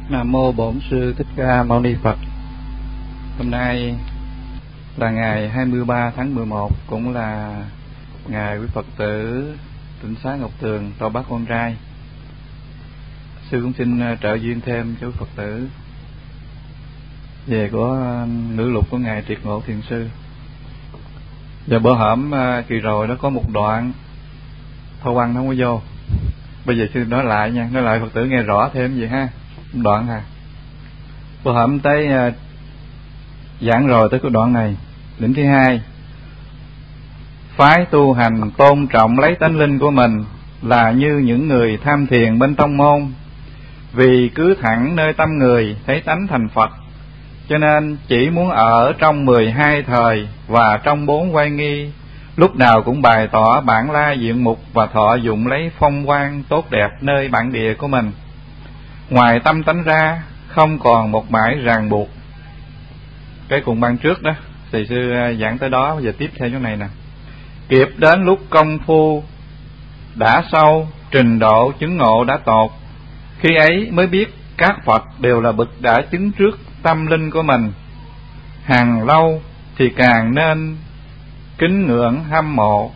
Nam mô Bổn Sư Thích Ca Mâu Ni Phật. Hôm nay là ngày 23 tháng 11, cũng là ngày quý Phật tử Tịnh Xá Ngọc Tường Tô Bác Con Trai. Sư cũng xin trợ duyên thêm cho quý Phật tử về của ngữ lục của ngài Triệt Ngộ Thiền Sư. Và bữa hổm kỳ rồi nó có một đoạn Thâu Văn nó không có vô. Bây giờ sư nói lại nha, nói lại Phật tử nghe rõ thêm gì ha. Đoạn à, bữa hổm tới giảng rồi tới cái đoạn này. Điểm thứ hai: phái tu hành tôn trọng lấy tánh linh của mình là như những người tham thiền bên tông môn, vì cứ thẳng nơi tâm người thấy tánh thành Phật, cho nên chỉ muốn ở trong 12 thời và trong 4 oai nghi, lúc nào cũng bày tỏ bản la diện mục và thọ dụng lấy phong quang tốt đẹp nơi bản địa của mình. Ngoài tâm tánh ra không còn một mãi ràng buộc. Cái cùng ban trước đó thầy sư giảng tới đó, bây giờ tiếp theo chỗ này nè. Kịp đến lúc công phu đã sâu, trình độ chứng ngộ đã tột, khi ấy mới biết các Phật đều là bậc đã chứng trước tâm linh của mình. Hàng lâu thì càng nên kính ngưỡng hâm mộ.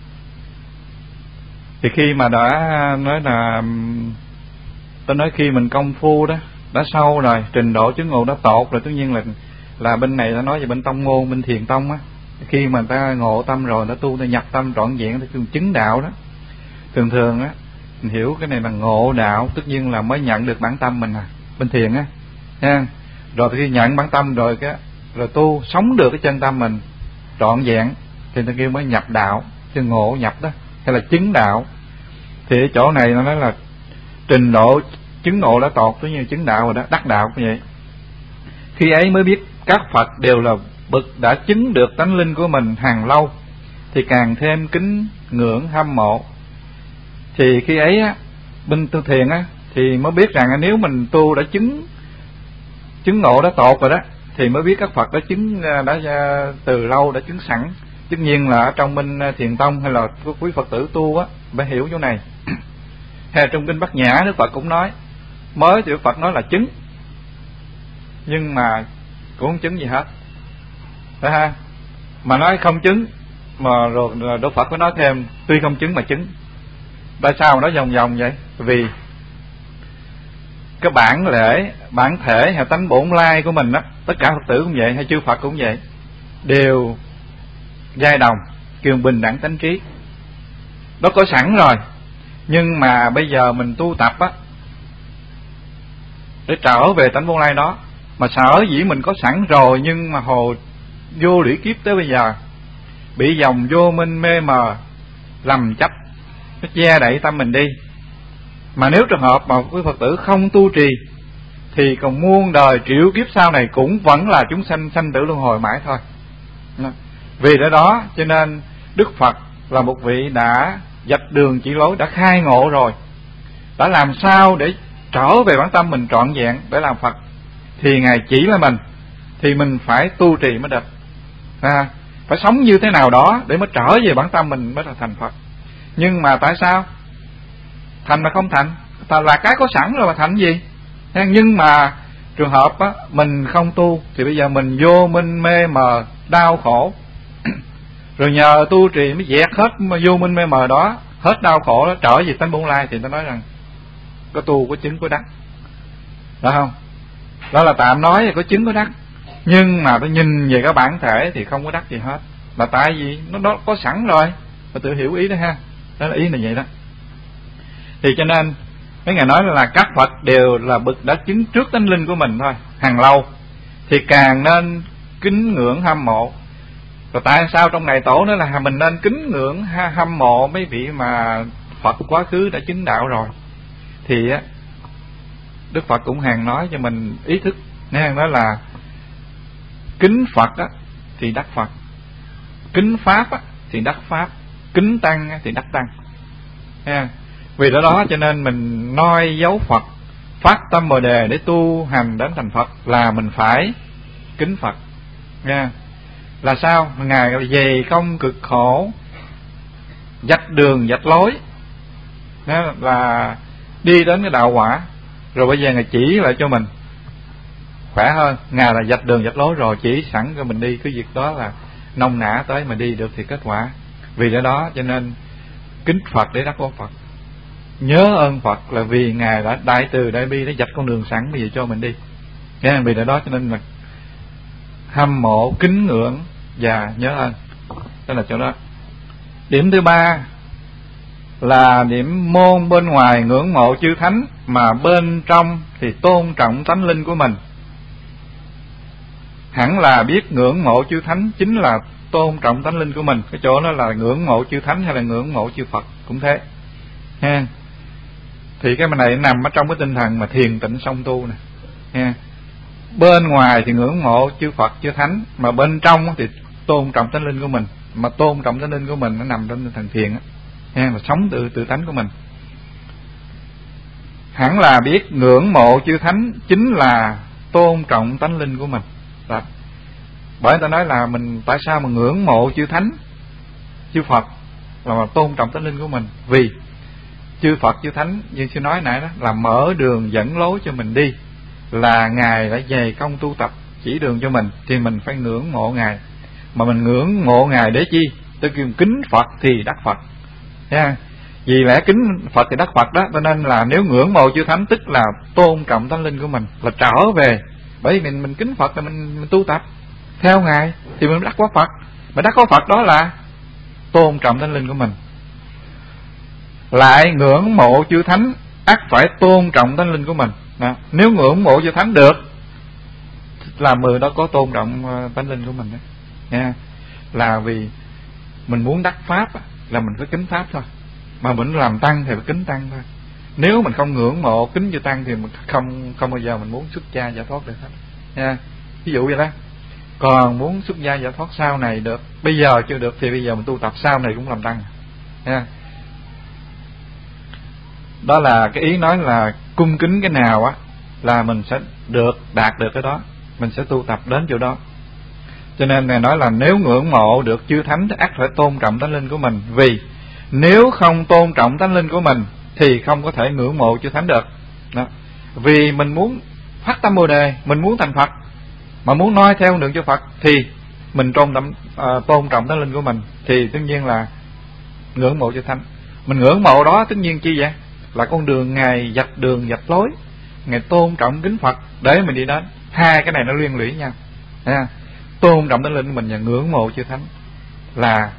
Thì khi mà đã nói là, tôi nói khi mình công phu đó đã sâu rồi, trình độ chứng ngộ đã tột rồi, tất nhiên là bên này ta nói về bên tông môn, bên thiền tông á, khi mà ta ngộ tâm rồi, ta tu, ta nhập tâm trọn vẹn, ta chứng đạo đó. Thường thường á, mình hiểu cái này là ngộ đạo, tất nhiên là mới nhận được bản tâm mình bên thiền á, nha. Rồi khi nhận bản tâm rồi rồi tu sống được cái chân tâm mình trọn vẹn thì ta kêu mới nhập đạo, chứ ngộ nhập đó hay là chứng đạo. Thì ở chỗ này nó nói là trình độ chứng ngộ đã tột, tất nhiên chứng đạo rồi đó, đắc đạo như vậy. Khi ấy mới biết các Phật đều là bậc đã chứng được tánh linh của mình hàng lâu, thì càng thêm kính ngưỡng hâm mộ. Thì khi ấy á, bên tu thiền á, thì mới biết rằng nếu mình tu đã chứng ngộ đã tột rồi đó, thì mới biết các Phật đã chứng, đã từ lâu đã chứng sẵn. Tất nhiên là ở trong bên thiền tông hay là quý Phật tử tu á, phải hiểu chỗ này. Hay trong kinh Bát Nhã Đức Phật cũng nói, mới thì Đức Phật nói là chứng, nhưng mà cũng không chứng gì hết, phải ha? Mà nói không chứng, mà rồi Đức Phật có nói thêm tuy không chứng mà chứng. Tại sao nói vòng vòng vậy? Vì cái bản lễ, bản thể hay tánh bổn lai của mình đó, tất cả Phật tử cũng vậy, hay chư Phật cũng vậy, đều giai đồng, kêu bình đẳng tánh trí. Nó có sẵn rồi, nhưng mà bây giờ mình tu tập á để trở về tánh bổn lai đó. Mà sở dĩ mình có sẵn rồi, nhưng mà hồ vô lý kiếp tới bây giờ bị dòng vô minh mê mờ lầm chấp, nó che đậy tâm mình đi. Mà nếu trường hợp mà quý Phật tử không tu trì thì còn muôn đời triệu kiếp sau này cũng vẫn là chúng sanh sanh tử luân hồi mãi thôi. Vì lẽ đó cho nên Đức Phật là một vị đã dạch đường chỉ lối, đã khai ngộ rồi, đã làm sao để trở về bản tâm mình trọn vẹn để làm Phật, thì Ngài chỉ là mình, thì mình phải tu trì mới được, phải sống như thế nào đó để mới trở về bản tâm mình mới là thành Phật. Nhưng mà tại sao thành mà không thành? Là cái có sẵn rồi mà thành gì? Nhưng mà trường hợp á, mình không tu thì bây giờ mình vô minh mê mờ đau khổ rồi nhờ tu trì mới dẹp hết vô minh mê mờ đó, hết đau khổ đó, trở về tánh bổn lai. Thì ta nói rằng có tu có chứng có đắc, phải không? Đó là tạm nói là có chứng có đắc, nhưng mà tôi nhìn về cái bản thể thì không có đắc gì hết. Là tại vì nó có sẵn rồi, phải tự hiểu ý đó ha. Đó là ý là vậy đó. Thì cho nên mấy ngài nói là các Phật đều là bậc đã chứng trước tánh linh của mình thôi, hàng lâu, thì càng nên kính ngưỡng hâm mộ. Rồi tại sao trong ngày tổ nữa là mình nên kính ngưỡng hâm mộ mấy vị mà Phật quá khứ đã chứng đạo rồi? Thì á, Đức Phật cũng hàng nói cho mình ý thức, hàng nói là kính Phật á thì đắc Phật, kính Pháp á thì đắc Pháp, kính Tăng á thì đắc Tăng. Vì đó cho nên mình noi dấu Phật, phát tâm Bồ Đề để tu hành đến thành Phật, là mình phải kính Phật nha. Là sao? Ngài về công cực khổ, dạch đường dạch lối, đó là đi đến cái đạo quả. rồi bây giờ Ngài chỉ lại cho mình khỏe hơn. Ngài là vạch đường vạch lối rồi, chỉ sẵn cho mình đi, cái việc đó là nông nã tới mà đi được thì kết quả. Vì lẽ đó cho nên kính Phật để đắc quả Phật, nhớ ơn Phật là vì Ngài đã đại từ đại bi, đã vạch con đường sẵn bây giờ cho mình đi. Vì lẽ đó cho nên là hâm mộ, kính ngưỡng và nhớ ơn. Đó là chỗ đó. Điểm thứ ba là điểm môn bên ngoài ngưỡng mộ chư thánh, mà bên trong thì tôn trọng tánh linh của mình. Hẳn là biết ngưỡng mộ chư thánh chính là tôn trọng tánh linh của mình. Cái chỗ đó là ngưỡng mộ chư thánh hay là ngưỡng mộ chư Phật cũng thế ha. Thì cái này nằm ở trong cái tinh thần mà thiền tịnh song tu nè ha. Bên ngoài thì ngưỡng mộ chư Phật chư thánh, mà bên trong thì tôn trọng tánh linh của mình. Mà tôn trọng tánh linh của mình nó nằm trong tinh thần thiền á ha, mà sống tự tánh của mình. Hẳn là biết ngưỡng mộ chư thánh chính là tôn trọng tánh linh của mình. Đó. Bởi người ta nói là mình tại sao mà ngưỡng mộ chư thánh chư Phật là mà tôn trọng tánh linh của mình, vì chư Phật chư thánh như sư nói nãy đó là mở đường dẫn lối cho mình đi, là Ngài đã dày công tu tập chỉ đường cho mình, thì mình phải ngưỡng mộ Ngài. Mà mình ngưỡng mộ Ngài để chi? Tôi kêu kính Phật thì đắc Phật nha. Vì lẽ kính Phật thì đắc Phật đó, cho nên là nếu ngưỡng mộ chư thánh tức là tôn trọng tánh linh của mình, là trở về. Bởi vì mình kính Phật là mình tu tập theo Ngài thì mình đắc quả Phật. Mà đắc quả Phật đó là tôn trọng tánh linh của mình. Lại ngưỡng mộ chư thánh ắt phải tôn trọng tánh linh của mình đó. Nếu ngưỡng mộ chư thánh được là người đó có tôn trọng tánh linh của mình đó nha. Là vì mình muốn đắc pháp là mình phải kính pháp thôi, mà mình làm tăng thì phải kính tăng thôi. Nếu mình không ngưỡng mộ kính chư tăng thì mình không bao giờ mình muốn xuất gia giải thoát được hết nha. Ví dụ vậy đó. Còn muốn xuất gia giải thoát sau này được, bây giờ chưa được thì bây giờ mình tu tập sau này cũng làm tăng nha. Đó là cái ý nói là cung kính cái nào á là mình sẽ đạt được cái đó, mình sẽ tu tập đến chỗ đó. Cho nên Ngài nói là nếu ngưỡng mộ được chư thánh thì ắt phải tôn trọng tánh linh của mình. Vì nếu không tôn trọng tánh linh của mình thì không có thể ngưỡng mộ chư thánh được đó. Vì mình muốn phát tâm Bồ Đề, mình muốn thành Phật, mà muốn nói theo đường cho Phật thì mình tôn trọng tánh linh của mình, thì tất nhiên là ngưỡng mộ chư thánh. Mình ngưỡng mộ đó tất nhiên chi vậy? Là con đường Ngài vạch đường vạch lối, Ngài tôn trọng kính Phật để mình đi đến. Hai cái này nó liên lụy nhau nha. Tôn trọng tánh linh của mình và ngưỡng mộ chư thánh là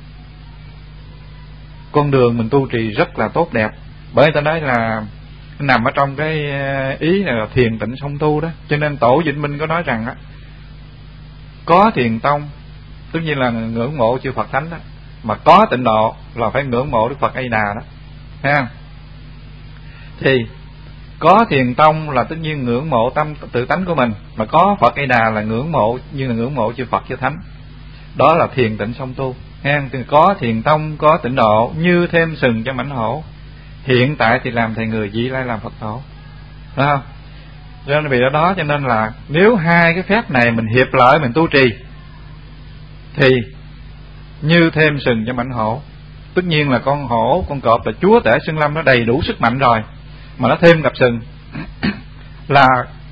con đường mình tu trì rất là tốt đẹp. Bởi người ta nói là nằm ở trong cái ý là thiền tịnh song tu đó. Cho nên Tổ Vĩnh Minh có nói rằng á, có thiền tông tất nhiên là ngưỡng mộ chư Phật thánh đó, mà có tịnh độ là phải ngưỡng mộ Đức Phật A Di Đà đó ha. Thì có thiền tông là tất nhiên ngưỡng mộ tâm tự tánh của mình, mà có Phật A Di Đà là ngưỡng mộ như là ngưỡng mộ chư Phật chư thánh. Đó là thiền tịnh song tu ha. Thì có thiền tông có tịnh độ như thêm sừng cho mãnh hổ. Hiện tại thì làm thầy người, vị lai làm Phật tổ, phải không? Cho nên vì đó cho nên là nếu hai cái phép này mình hiệp lại mình tu trì thì như thêm sừng cho mãnh hổ. Tất nhiên là con hổ con cọp là chúa tể sơn lâm, nó đầy đủ sức mạnh rồi, mà nó thêm cặp sừng là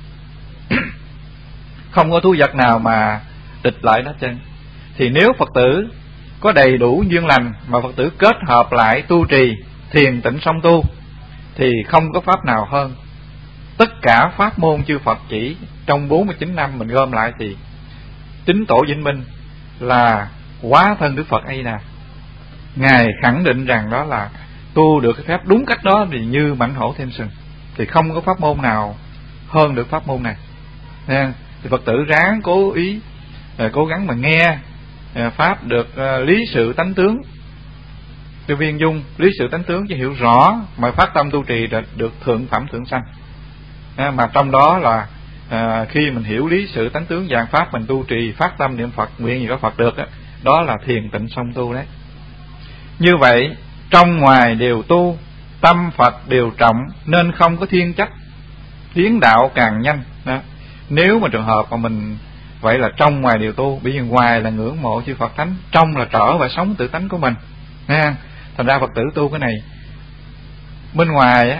không có thú vật nào mà địch lại nó chân. Thì nếu Phật tử có đầy đủ duyên lành mà Phật tử kết hợp lại tu trì thiền tịnh song tu thì không có pháp nào hơn. Tất cả pháp môn chư Phật chỉ trong 49 năm mình gom lại thì chính Tổ Vĩnh Minh là hóa thân Đức Phật A Di Đà. Ngài khẳng định rằng đó là tu được cái phép đúng cách đó thì như mãnh hổ thêm sừng, thì không có pháp môn nào hơn được pháp môn này nha. Thì Phật tử ráng cố ý cố gắng mà nghe pháp được lý sự tánh tướng, cái viên dung lý sự tánh tướng cho hiểu rõ, mà phát tâm tu trì được thượng phẩm thượng sanh. Mà trong đó là khi mình hiểu lý sự tánh tướng dạng pháp, mình tu trì phát tâm niệm Phật nguyện gì có Phật được đó, đó là thiền tịnh song tu đấy. Như vậy trong ngoài đều tu, tâm Phật đều trọng, nên không có thiên trách, tiến đạo càng nhanh đó. Nếu mà trường hợp mà mình vậy là trong ngoài đều tu, bởi vì ngoài là ngưỡng mộ chư Phật thánh, trong là trở về sống tự tánh của mình nha. Thành ra Phật tử tu cái này bên ngoài á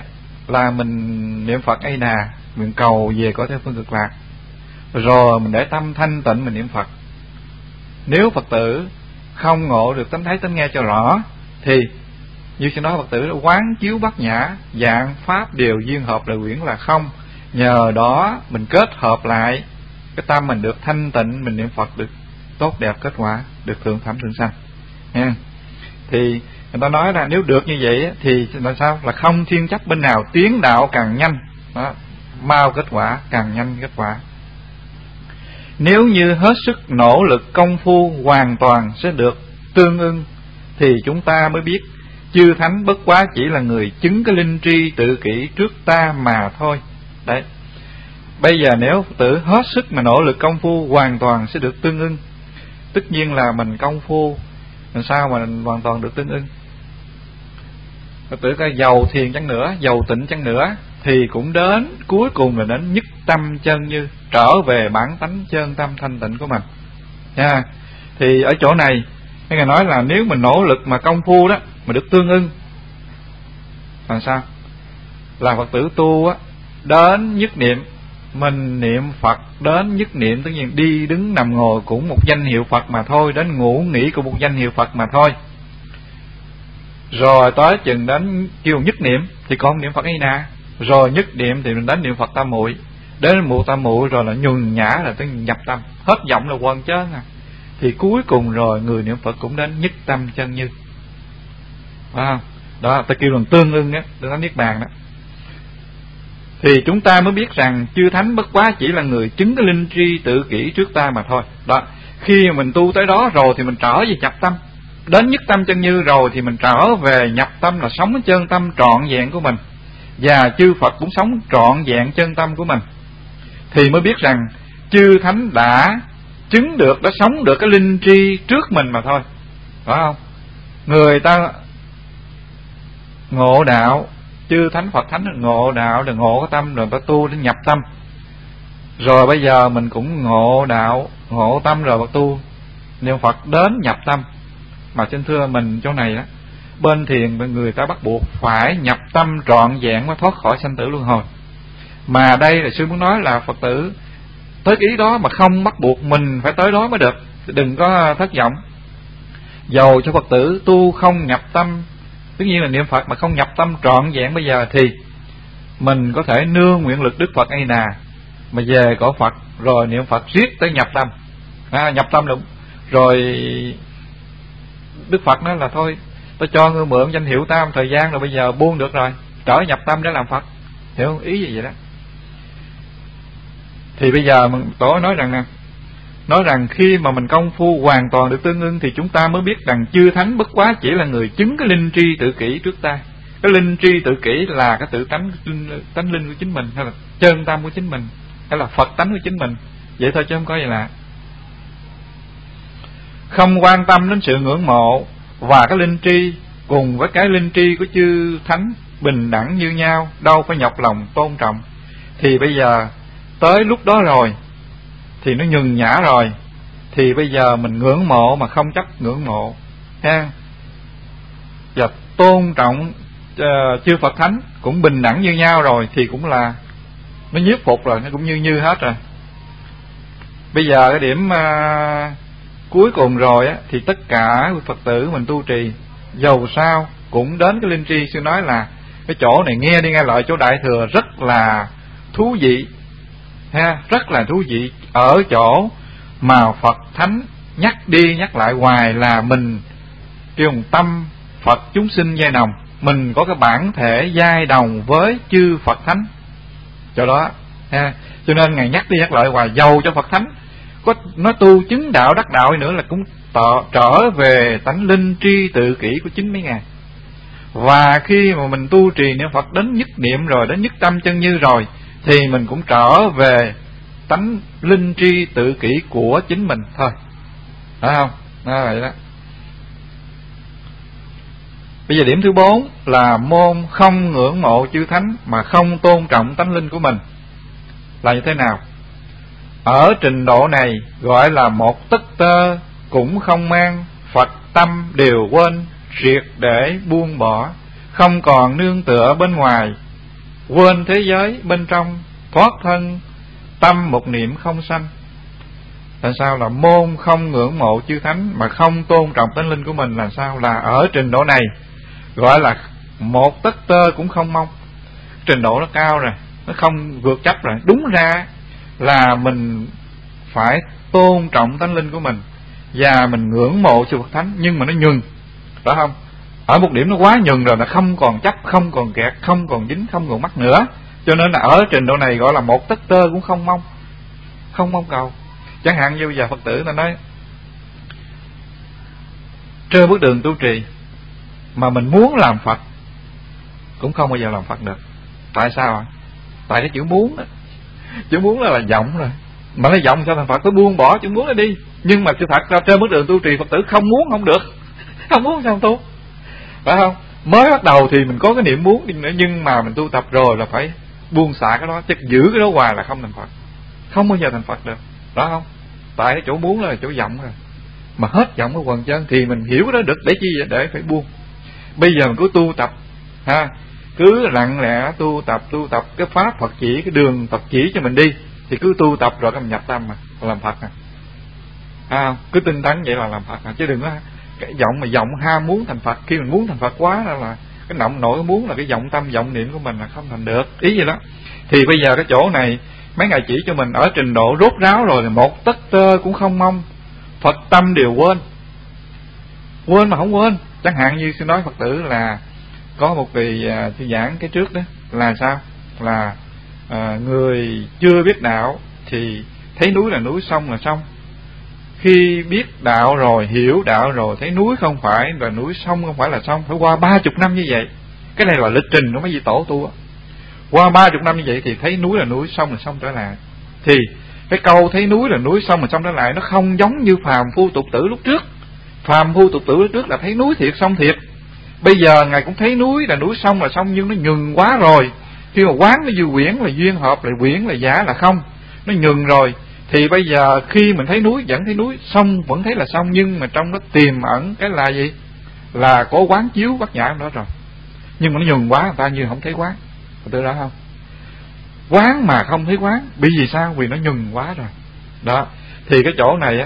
là mình niệm Phật A Đà, mình cầu về cõi Tây Phương Cực Lạc, rồi mình để tâm thanh tịnh mình niệm Phật. Nếu Phật tử không ngộ được tánh thấy tánh nghe cho rõ, thì như trên đó Phật tử đã quán chiếu bát nhã, dạng pháp đều duyên hợp lời quyển là không. Nhờ đó mình kết hợp lại cái tâm mình được thanh tịnh, mình niệm Phật được tốt đẹp, kết quả được thượng thẩm thượng sanh nha. Thì người ta nói là nếu được như vậy thì là sao? Là không thiên chấp bên nào, tiến đạo càng nhanh đó, mau kết quả, càng nhanh kết quả. Nếu như hết sức nỗ lực công phu hoàn toàn sẽ được tương ưng, thì chúng ta mới biết chư thánh bất quá chỉ là người chứng cái linh tri tự kỷ trước ta mà thôi. Đấy. Bây giờ nếu Phật tử hết sức mà nỗ lực công phu hoàn toàn sẽ được tương ưng, tất nhiên là mình công phu làm sao mà mình hoàn toàn được tương ưng. Phật tử coi giàu thiền chăng nữa, giàu tịnh chăng nữa, thì cũng đến cuối cùng là đến nhất tâm chân như, trở về bản tánh chân tâm thanh tịnh của mình nha. Thì ở chỗ này Ngài nói là nếu mình nỗ lực mà công phu đó mà được tương ưng làm sao? Là Phật tử tu á, đến nhất niệm, mình niệm Phật đến nhất niệm, tất nhiên đi đứng nằm ngồi cũng một danh hiệu Phật mà thôi, đến ngủ nghỉ cũng một danh hiệu Phật mà thôi. Rồi tới chừng đến kêu nhất niệm thì con niệm Phật ấy nè, rồi nhất niệm thì mình đến niệm Phật tam muội, đến muội tam muội rồi là nhuần nhã, là tới nhập tâm, hết giọng là quần chớ à. Thì cuối cùng rồi người niệm Phật cũng đến nhất tâm chân như, phải không? Đó ta kêu là tương ưng á, đến niết bàn đó. Thì chúng ta mới biết rằng chư thánh bất quá chỉ là người chứng cái linh tri tự kỷ trước ta mà thôi. Đó, khi mà mình tu tới đó rồi thì mình trở về nhập tâm, đến nhất tâm chân như rồi thì mình trở về nhập tâm, là sống cái chân tâm trọn vẹn của mình, và chư Phật cũng sống trọn vẹn chân tâm của mình, thì mới biết rằng chư thánh đã chứng được, đã sống được cái linh tri trước mình mà thôi, phải không? Người ta ngộ đạo, chư thánh Phật thánh ngộ đạo, được ngộ cái tâm rồi ta tu đến nhập tâm, rồi bây giờ mình cũng ngộ đạo, ngộ tâm rồi tu niệm Phật đến nhập tâm. Mà xin thưa mình chỗ này đó, bên thiền người ta bắt buộc phải nhập tâm trọn vẹn mới thoát khỏi sanh tử luân hồi. Mà đây là sư muốn nói là Phật tử tới ý đó mà không bắt buộc mình phải tới đó mới được, đừng có thất vọng. Dầu cho Phật tử tu không nhập tâm, tất nhiên là niệm Phật mà không nhập tâm trọn vẹn bây giờ, thì mình có thể nương nguyện lực Đức Phật A Đà mà về cõi Phật, rồi niệm Phật riết tới nhập tâm. Nhập tâm là rồi Đức Phật nói là thôi, tôi cho ngươi mượn danh hiệu ta một thời gian rồi, bây giờ buông được rồi, trở nhập tâm để làm Phật. Hiểu không? Ý gì vậy đó. Thì bây giờ mình tổ nói rằng khi mà mình công phu hoàn toàn được tương ưng thì chúng ta mới biết rằng chư thánh bất quá chỉ là người chứng cái linh tri tự kỷ trước ta. Cái linh tri tự kỷ là cái tự tánh linh của chính mình, hay là chân tâm của chính mình, hay là Phật tánh của chính mình, vậy thôi chứ không có gì lạ. Không quan tâm đến sự ngưỡng mộ và cái linh tri cùng với cái linh tri của chư thánh bình đẳng như nhau, đâu phải nhọc lòng tôn trọng. Thì bây giờ tới lúc đó rồi thì nó nhuần nhã rồi, thì bây giờ mình ngưỡng mộ mà không chấp ngưỡng mộ ha, và tôn trọng chư Phật thánh cũng bình đẳng như nhau rồi, thì cũng là nó nhiếp phục rồi, nó cũng như hết rồi. Bây giờ cái điểm cuối cùng rồi á, thì tất cả Phật tử mình tu trì dầu sao cũng đến cái linh tri. Sư nói là cái chỗ này nghe đi nghe lại chỗ Đại Thừa rất là thú vị ha, rất là thú vị ở chỗ mà Phật thánh nhắc đi nhắc lại hoài là mình kêu tâm Phật chúng sinh giai đồng, mình có cái bản thể giai đồng với chư Phật thánh chỗ đó ha. Cho nên Ngài nhắc đi nhắc lại hoài, dầu cho Phật thánh có nó tu chứng đạo đắc đạo nữa là cũng trở về tánh linh tri tự kỷ của chính mấy Ngài. Và khi mà mình tu trì niệm Phật đến nhất niệm rồi, đến nhất tâm chân như rồi, thì mình cũng trở về tánh linh tri tự kỷ của chính mình thôi, phải không? Đó, vậy đó. Bây giờ điểm thứ 4 là môn không ngưỡng mộ chư thánh mà không tôn trọng tánh linh của mình là như thế nào? Ở trình độ này gọi là một tấc tơ cũng không mang, Phật tâm đều quên, triệt để buông bỏ, không còn nương tựa bên ngoài, quên thế giới bên trong, thoát thân, tâm một niệm không sanh. Tại sao? Là môn không ngưỡng mộ chư thánh mà không tôn trọng tánh linh của mình. Là sao? Là ở trình độ này gọi là một tấc tơ cũng không mong. Trình độ nó cao rồi, nó không vượt chấp rồi. Đúng ra là mình phải tôn trọng tánh linh của mình và mình ngưỡng mộ chư Phật thánh, nhưng mà nó nhường, phải không? Ở một điểm nó quá nhường rồi, là không còn chấp, không còn kẹt, không còn dính, không còn mắc nữa. Cho nên là ở trình độ này gọi là một tấc tơ cũng không mong, không mong cầu. Chẳng hạn như bây giờ Phật tử ta nói trên bước đường tu trì mà mình muốn làm Phật cũng không bao giờ làm Phật được. Tại sao ạ? Tại cái chữ muốn đó. Chữ muốn là vọng rồi, mà nó vọng sao thành Phật? Phải buông bỏ chữ muốn nó đi. Nhưng mà sự thật ra trên bước đường tu trì Phật tử không muốn không được. Không muốn sao tu, phải không? Mới bắt đầu thì mình có cái niệm muốn đi nữa, nhưng mà mình tu tập rồi là phải buông xả cái đó, chứ giữ cái đó hoài là không thành Phật, không bao giờ thành Phật được, đó không? Tại cái chỗ muốn là chỗ vọng rồi, mà hết vọng cái quần chân thì mình hiểu cái đó được. Để chi vậy? Để phải buông. Bây giờ mình cứ tu tập ha, cứ lặng lẽ tu tập cái pháp Phật chỉ, cái đường Phật chỉ cho mình đi, thì cứ tu tập rồi cái mình nhập tâm mà làm Phật à. Cứ tinh tấn vậy là làm Phật chứ đừng có cái vọng ham muốn thành Phật. Khi mình muốn thành Phật quá là cái nọng nổi muốn, là cái vọng tâm vọng niệm của mình là không thành được ý gì đó. Thì bây giờ cái chỗ này mấy ngài chỉ cho mình ở trình độ rốt ráo rồi, một tấc tơ cũng không mong, Phật tâm đều quên mà không quên. Chẳng hạn như xin nói Phật tử là có một vị thư giảng cái trước đó là sao, là người chưa biết đạo thì thấy núi là núi, sông là sông. Khi biết đạo rồi, hiểu đạo rồi, thấy núi không phải là núi, sông không phải là sông. Phải qua 30 năm như vậy. Cái này là lịch trình của mấy vị tổ tu á. Qua 30 năm như vậy thì thấy núi là núi, sông là sông trở lại. Thì cái câu thấy núi là núi, sông là sông trở lại nó không giống như phàm phu tục tử lúc trước. Phàm phu tục tử lúc trước là thấy núi thiệt, sông thiệt. Bây giờ ngài cũng thấy núi là núi, sông là sông, nhưng nó nhường quá rồi. Khi mà quán nó dư quyển là duyên hợp, là quyển là giả là không, nó nhường rồi. Thì bây giờ khi mình thấy núi vẫn thấy núi, sông vẫn thấy là sông, nhưng mà trong đó tiềm ẩn cái là gì? Là có quán chiếu bát nhã đó rồi. Nhưng mà nó nhường quá, người ta như không thấy quán. Tôi đó không? Quán mà không thấy quán, bởi vì sao? Vì nó nhường quá rồi. Đó. Thì cái chỗ này á,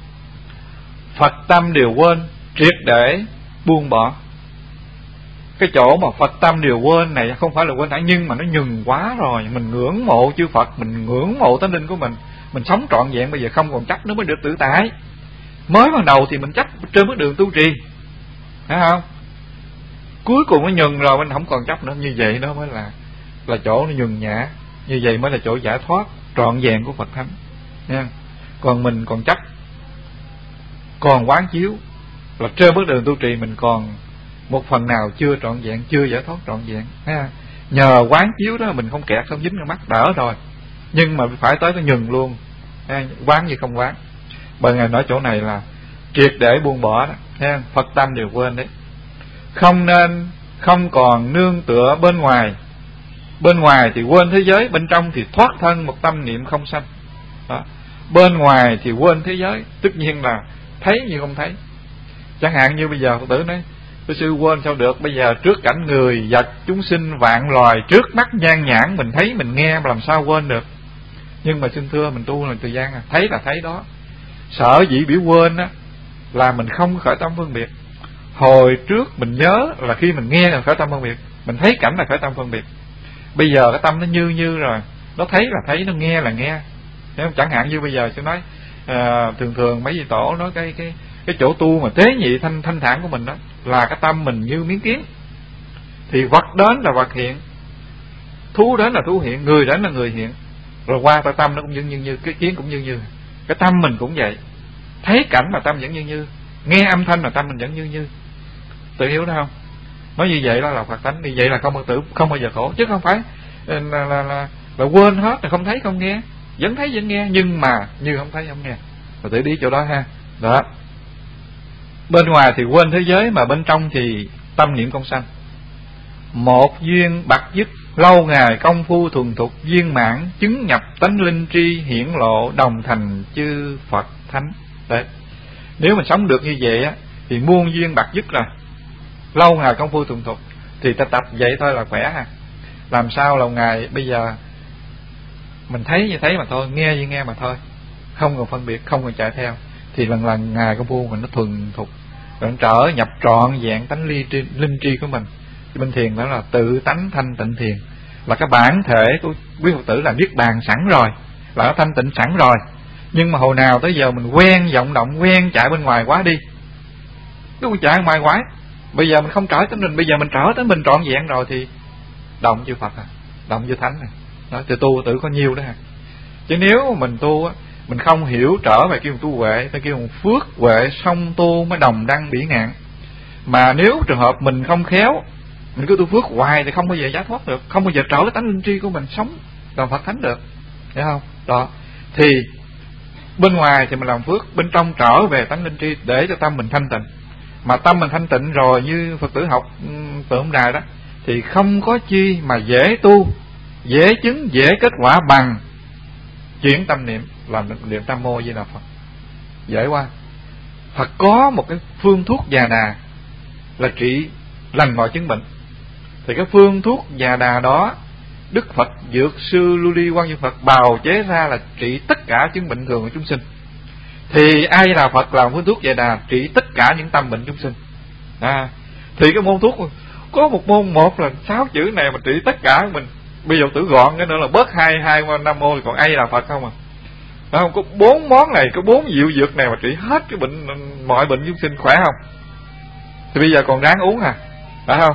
Phật tâm đều quên, triệt để buông bỏ. Cái chỗ mà Phật tâm đều quên này không phải là quên hẳn, nhưng mà nó nhường quá rồi. Mình ngưỡng mộ chư Phật, mình ngưỡng mộ tánh linh của mình sống trọn vẹn, bây giờ không còn chấp nó mới được tự tại. Mới ban đầu thì mình chấp trên bước đường tu trì, thấy không? Cuối cùng nó nhường rồi, mình không còn chấp nữa. Như vậy đó mới là chỗ nó nhường nhã. Như vậy mới là chỗ giải thoát trọn vẹn của Phật thánh nha. Còn mình còn chấp, còn quán chiếu, là trên bước đường tu trì mình còn một phần nào chưa trọn vẹn, chưa giải thoát trọn vẹn ha. Nhờ quán chiếu đó mình không kẹt, không dính cái mắt, đỡ rồi. Nhưng mà phải tới cái nhường luôn ha. Quán gì không quán. Bởi ngài nói chỗ này là triệt để buông bỏ đó ha. Phật tâm đều quên đấy. Không nên không còn nương tựa bên ngoài. Bên ngoài thì quên thế giới, bên trong thì thoát thân một tâm niệm không sanh đó. Bên ngoài thì quên thế giới, tất nhiên là thấy như không thấy. Chẳng hạn như bây giờ Phật tử nói tôi sư quên sao được, bây giờ trước cảnh người vật chúng sinh vạn loài, trước mắt nhan nhãn mình thấy mình nghe, mà làm sao quên được. Nhưng mà xin thưa mình tu là thời gian thấy là thấy đó. Sợ dĩ biểu quên á là mình không khởi tâm phân biệt. Hồi trước mình nhớ là khi mình nghe là khởi tâm phân biệt, mình thấy cảnh là khởi tâm phân biệt. Bây giờ cái tâm nó như rồi, nó thấy là thấy, nó nghe là nghe. Chẳng hạn như bây giờ sẽ nói thường mấy vị tổ nói cái chỗ tu mà tế nhị thanh thản của mình đó là cái tâm mình như miếng kiến. Thì vật đến là vật hiện, thú đến là thú hiện, người đến là người hiện. Rồi qua cái tâm nó cũng như cái kiến cũng như cái tâm mình cũng vậy. Thấy cảnh mà tâm vẫn như, nghe âm thanh mà tâm mình vẫn như. Tự hiểu đó không? Nói như vậy đó là Phật tánh. Như vậy là không bao tử, không bao giờ khổ. Chứ không phải là quên hết, là không thấy không nghe, vẫn thấy vẫn nghe, nhưng mà như không thấy không nghe. Phật tử đi chỗ đó ha. Đó. Bên ngoài thì quên thế giới, mà bên trong thì tâm niệm không sanh. Một duyên bạc dứt, lâu ngày công phu thuần thục viên mãn, chứng nhập tánh linh tri hiển lộ, đồng thành chư Phật thánh. Đấy. Nếu mình sống được như vậy á thì muôn duyên bạc dứt rồi. Lâu ngày công phu thuần thục thì ta tập vậy thôi là khỏe ha. Làm sao là Ngài bây giờ mình thấy như thấy mà thôi, nghe như nghe mà thôi, không còn phân biệt, không còn chạy theo, thì lần lần Ngài Công Phu mình nó thuần thục, rồi trở nhập trọn vẹn tánh linh tri của mình. Bên thiền đó là tự tánh thanh tịnh thiền, là cái bản thể của quý Phật tử là niết bàn sẵn rồi, là nó thanh tịnh sẵn rồi. Nhưng mà hồi nào tới giờ mình quen vọng động, quen chạy bên ngoài quá đi, cứ chạy ngoài quái. Bây giờ mình không trở tới mình, bây giờ mình trở tới mình trọn vẹn rồi thì động chư Phật động chư Thánh đó, thì tu tử có nhiều đó Chứ nếu mình tu á, mình không hiểu trở về kêu tu huệ, ta kêu phước huệ song tu mới đồng đăng bỉ ngạn. Mà nếu trường hợp mình không khéo, mình cứ tu phước hoài thì không bao giờ giải thoát được, không bao giờ trở cái tánh linh tri của mình sống làm Phật Thánh được, hiểu không? Đó, thì bên ngoài thì mình làm phước, bên trong trở về tánh linh tri để cho tâm mình thanh tịnh. Mà tâm mình thanh tịnh rồi, như Phật tử học Tượng Đài đó, thì không có chi mà dễ tu, dễ chứng, dễ kết quả bằng chuyển tâm niệm, làm niệm Nam Mô Di Đà Phật, dễ quá. Phật có một cái phương thuốc già đà là trị lành mọi chứng bệnh. Thì cái phương thuốc già đà đó, Đức Phật Dược Sư Lưu Ly Quang Như Phật bào chế ra là trị tất cả chứng bệnh thường của chúng sinh. Thì ai là Phật làm phương thuốc già đà trị tất cả những tâm bệnh chúng sinh. Thì cái môn thuốc có một môn, một là 6 chữ này mà trị tất cả mình. Bây giờ tử gọn cái nữa là bớt hai Nam Mô, còn ai là Phật không không, có 4 món này, có 4 diệu dược này mà trị hết cái bệnh, mọi bệnh chúng sinh, khỏe không? Thì bây giờ còn ráng uống phải không?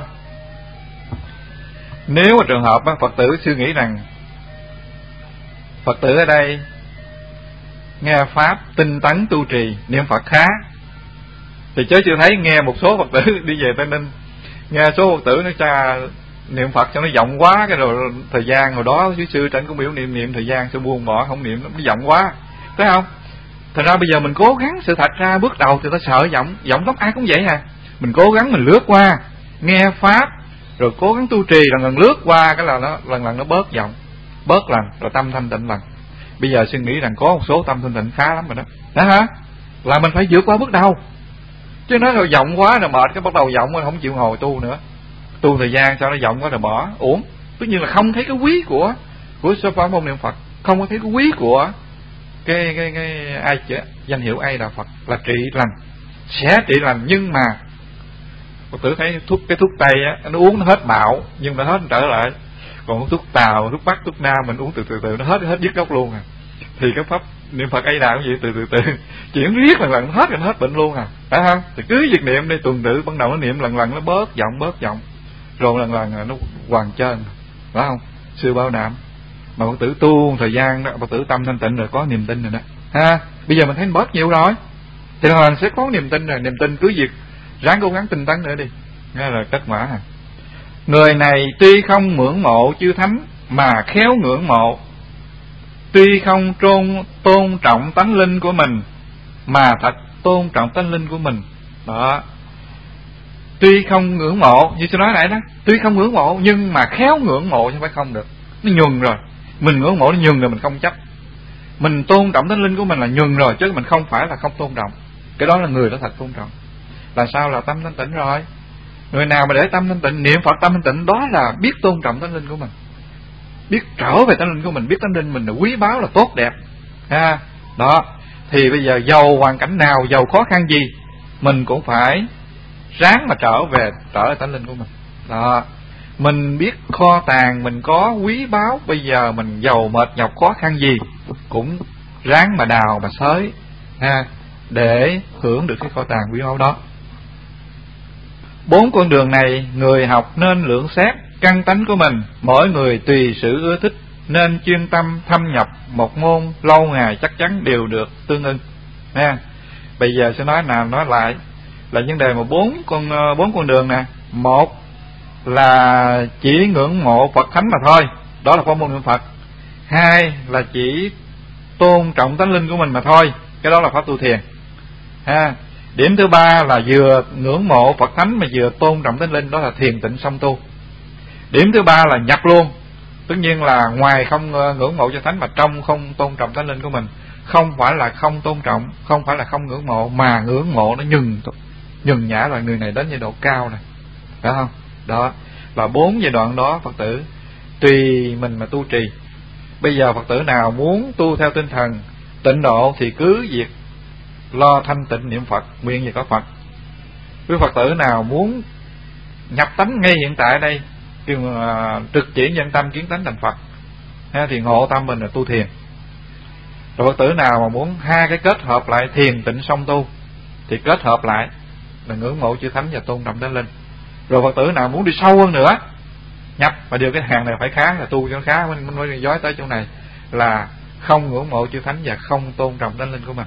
Nếu mà trường hợp Phật tử suy nghĩ rằng Phật tử ở đây nghe Pháp tinh tấn tu trì niệm Phật khá, thì chớ chưa thấy nghe một số Phật tử đi về Tây Ninh, nghe số Phật tử nói cha niệm Phật cho nó vọng quá, cái rồi thời gian hồi đó dưới sư tránh cũng biểu niệm thời gian sư buông bỏ không niệm, nó vọng quá, thấy không? Thật ra bây giờ mình cố gắng, sự thật ra bước đầu thì ta sợ vọng lắm, ai cũng vậy mình cố gắng mình lướt qua nghe Pháp, rồi cố gắng tu trì, lần lướt qua cái là nó lần nó bớt vọng, bớt lần, rồi tâm thanh tịnh lần. Bây giờ suy nghĩ rằng có một số tâm thanh tịnh khá lắm rồi đó hả? Là mình phải vượt qua bước đầu, chứ nói rồi vọng quá rồi mệt, cái bắt đầu vọng không chịu hồi tu nữa, tu thời gian sao nó vọng quá rồi bỏ uổng. Tất nhiên là không thấy cái quý của số pháp môn niệm Phật, không có thấy cái quý của cái ai chứ danh hiệu ai là Phật là trị lành, sẽ trị lành. Nhưng mà Phật tử thấy cái thuốc Tây á, nó uống nó hết bạo nhưng nó hết trở lại, còn thuốc Tàu, thuốc Bắc, thuốc Nam mình uống từ từ nó hết dứt gốc luôn Thì cái pháp niệm Phật ấy nào cũng vậy, từ chuyển riết lần hết bệnh luôn phải không? Thì cứ việc niệm đi, tuần tự ban đầu nó niệm lần nó bớt vọng, rồi lần nó hoàn trơn, phải không? Sư bảo đảm. Mà Phật tử tu thời gian đó, Phật tử tâm thanh tịnh rồi, có niềm tin rồi đó bây giờ mình thấy bớt nhiều rồi thì là sẽ có niềm tin rồi. Niềm tin cứ việc ráng cố gắng tinh tấn nữa đi, nghe là kết quả Người này tuy không ngưỡng mộ chư thánh mà khéo ngưỡng mộ, tuy không tôn trọng tánh linh của mình mà thật tôn trọng tánh linh của mình đó. Tuy không ngưỡng mộ, như tôi nói nãy đó, tuy không ngưỡng mộ nhưng mà khéo ngưỡng mộ chứ không phải không được, nó nhuần rồi. Mình ngưỡng mộ nó nhuần rồi, mình không chấp. Mình tôn trọng tánh linh của mình là nhuần rồi, chứ mình không phải là không tôn trọng. Cái đó là người đó thật tôn trọng. Là sao? Là tâm thanh tịnh rồi. Người nào mà để tâm thanh tịnh, niệm Phật tâm thanh tịnh, đó là biết tôn trọng tánh linh của mình, biết trở về tánh linh của mình, biết tánh linh mình là quý báu, là tốt đẹp đó. Thì bây giờ dầu hoàn cảnh nào, dầu khó khăn gì, mình cũng phải ráng mà trở về tánh linh của mình đó. Mình biết kho tàng mình có quý báu, bây giờ mình giàu mệt nhọc khó khăn gì cũng ráng mà đào mà xới để hưởng được cái kho tàng quý báu đó. 4 con đường này người học nên lượng xét căn tánh của mình, mỗi người tùy sự ưa thích nên chuyên tâm thâm nhập một môn, lâu ngày chắc chắn đều được tương ưng Bây giờ sẽ nói lại là vấn đề mà 4 con đường nè. Một là chỉ ngưỡng mộ Phật Thánh mà thôi, đó là pháp môn niệm Phật. 2 là chỉ tôn trọng tánh linh của mình mà thôi, cái đó là pháp tu thiền Điểm thứ 3 là vừa ngưỡng mộ Phật Thánh mà vừa tôn trọng tánh linh, đó là thiền tịnh song tu. Điểm thứ 3 là nhập luôn, tất nhiên là ngoài không ngưỡng mộ cho Thánh mà trong không tôn trọng tánh linh của mình. Không phải là không tôn trọng, không phải là không ngưỡng mộ, mà ngưỡng mộ nó nhường nhã là người này đến giai độ cao này, phải không? Đó là 4 giai đoạn đó Phật tử tùy mình mà tu trì. Bây giờ Phật tử nào muốn tu theo tinh thần tịnh độ thì cứ việc lo thanh tịnh niệm Phật, nguyện gì có Phật. Quý Phật tử nào muốn nhập tánh ngay hiện tại đây, kêu trực chỉ nhân tâm kiến tánh thành Phật, thì ngộ tâm mình là tu thiền. Rồi Phật tử nào mà muốn hai cái kết hợp lại, thiền tịnh song tu, thì kết hợp lại là ngưỡng mộ chư thánh và tôn trọng Thánh Linh. Rồi Phật tử nào muốn đi sâu hơn nữa, nhập mà điều cái hàng này phải khá, là tu cho khá mình mới dối tới chỗ này, là không ngưỡng mộ chư thánh và không tôn trọng Thánh Linh của mình.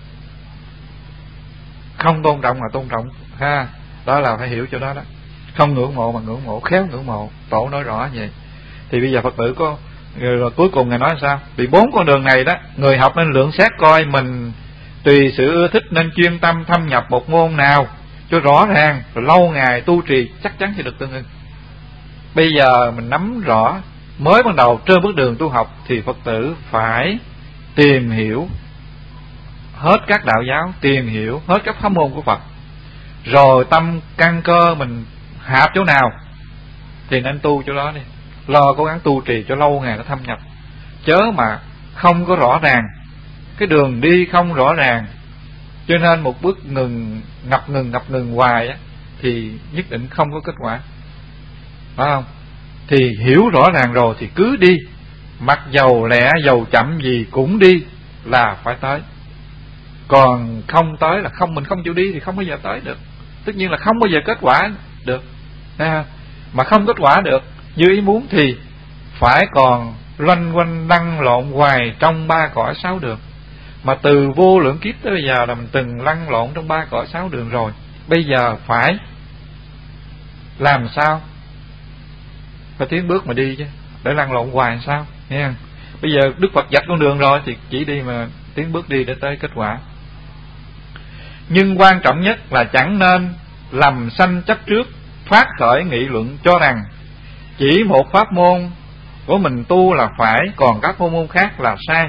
Không tôn trọng mà tôn trọng ha, đó là phải hiểu chỗ đó đó. Không ngưỡng mộ mà ngưỡng mộ, khéo ngưỡng mộ, Tổ nói rõ vậy. Thì bây giờ Phật tử có rồi cuối cùng Ngài nói sao? Vì 4 con đường này đó, người học nên lượng xét coi mình tùy sự ưa thích nên chuyên tâm thâm nhập một môn nào cho rõ ràng, rồi lâu ngày tu trì chắc chắn sẽ được tương ưng. Bây giờ mình nắm rõ, mới ban đầu trên bước đường tu học thì Phật tử phải tìm hiểu hết các đạo giáo, tìm hiểu hết các pháp môn của Phật, rồi tâm căn cơ mình hạp chỗ nào thì nên tu chỗ đó đi, lo cố gắng tu trì cho lâu ngày nó thâm nhập. Chớ mà không có rõ ràng, cái đường đi không rõ ràng, cho nên một bước ngập ngừng hoài á, thì nhất định không có kết quả, phải không? Thì hiểu rõ ràng rồi thì cứ đi, mặc dầu lẹ dầu chậm gì cũng đi là phải tới. Còn không tới là không, mình không chịu đi thì không bao giờ tới được. Tất nhiên là không bao giờ kết quả được. Mà không kết quả được như ý muốn thì phải còn loanh quanh lăn lộn hoài trong 3 cõi 6 đường. Mà từ vô lượng kiếp tới bây giờ là mình từng lăn lộn trong 3 cõi 6 đường rồi. Bây giờ phải làm sao phải tiến bước mà đi chứ, để lăn lộn hoài sao nghe. Bây giờ Đức Phật dạch con đường rồi thì chỉ đi mà tiến bước đi để tới kết quả. Nhưng quan trọng nhất là chẳng nên lầm sanh chấp trước, phát khởi nghị luận cho rằng chỉ một pháp môn của mình tu là phải, còn các pháp môn khác là sai.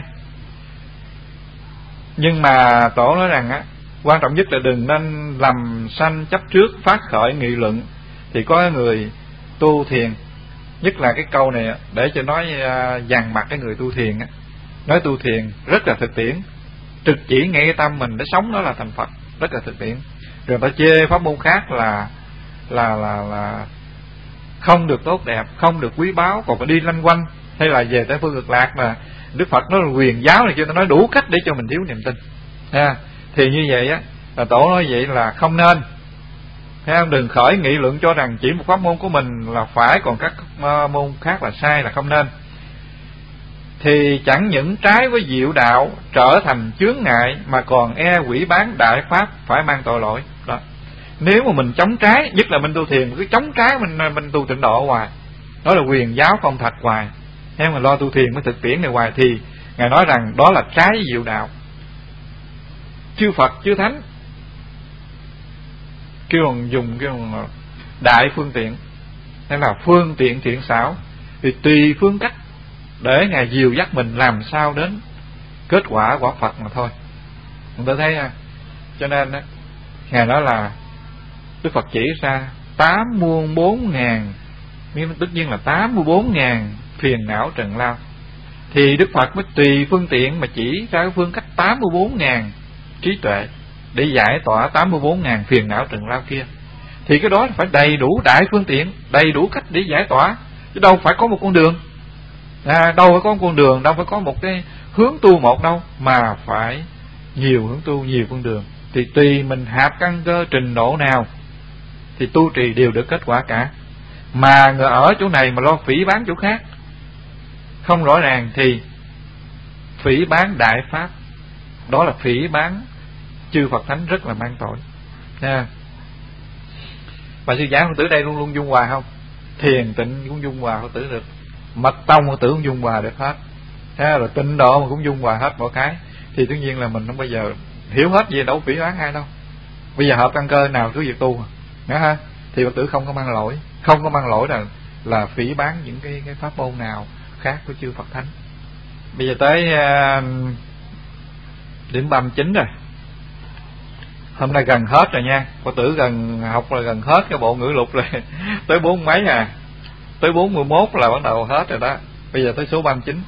Nhưng mà Tổ nói rằng á, quan trọng nhất là đừng nên lầm sanh chấp trước, phát khởi nghị luận. Thì có người tu thiền, nhất là cái câu này để cho nói dằn mặt cái người tu thiền á, nói tu thiền rất là thực tiễn, trực chỉ ngay cái tâm mình để sống đó là thành Phật, rất là thực tiễn. Rồi ta chê pháp môn khác là không được tốt đẹp, không được quý báu, còn phải đi lanh quanh, hay là về tới phương cực lạc mà Đức Phật nói là quyền giáo này, cho nó nói đủ cách để cho mình thiếu niềm tin. Thì như vậy á, là Tổ nói vậy là không nên. Đừng khởi nghị luận cho rằng chỉ một pháp môn của mình là phải, còn các môn khác là sai, là không nên. Thì chẳng những trái với diệu đạo trở thành chướng ngại, mà còn e quỷ bán đại pháp phải mang tội lỗi đó. Nếu mà mình chống trái, nhất là mình tu thiền cứ chống trái, mình tu tịnh độ hoài, đó là quyền giáo phong thạch hoài, mà lo tu thiền mới thực tiễn này hoài, thì Ngài nói rằng đó là trái với diệu đạo. Chư Phật chư Thánh kêu dùng đại phương tiện, hay là phương tiện thiện xảo, thì tùy phương cách để Ngài dìu dắt mình làm sao đến kết quả quả Phật mà thôi. Chúng ta thấy cho nên đó, Ngài nói là Đức Phật chỉ ra 84.000, tất nhiên là 84.000 phiền não trần lao, thì Đức Phật mới tùy phương tiện mà chỉ ra cái phương cách 84.000 trí tuệ để giải tỏa 84.000 phiền não trần lao kia. Thì cái đó phải đầy đủ đại phương tiện, đầy đủ cách để giải tỏa, chứ đâu phải có một con đường, đâu phải có một con đường, đâu phải có một cái hướng tu một đâu, mà phải nhiều hướng tu, nhiều con đường. Thì tùy mình hạp căn cơ trình độ nào thì tu trì đều được kết quả cả. Mà người ở chỗ này mà lo phỉ bán chỗ khác không rõ ràng thì phỉ bán đại pháp, đó là phỉ bán chư Phật Thánh, rất là mang tội nha. Và sư giảng Phật tử đây luôn luôn dung hòa không? Thiền tịnh cũng dung hòa Phật tử được, mật tông Phật tử cũng dung hòa được hết, rồi tịnh độ mà cũng dung hòa hết mọi cái. Thì tất nhiên là mình không bao giờ hiểu hết gì, đâu phỉ bán ai đâu. Bây giờ hợp căn cơ nào cứ việc tu ha, thì Phật tử không có mang lỗi, không có mang lỗi là phỉ bán những cái pháp môn nào khác của chư Phật Thánh. Bây giờ tới điểm 39 rồi. Hôm nay gần hết rồi nha, Phật tử gần học là gần hết cái bộ ngữ lục rồi tới 4 mấy tới 41 là bắt đầu hết rồi đó. Bây giờ tới số 39.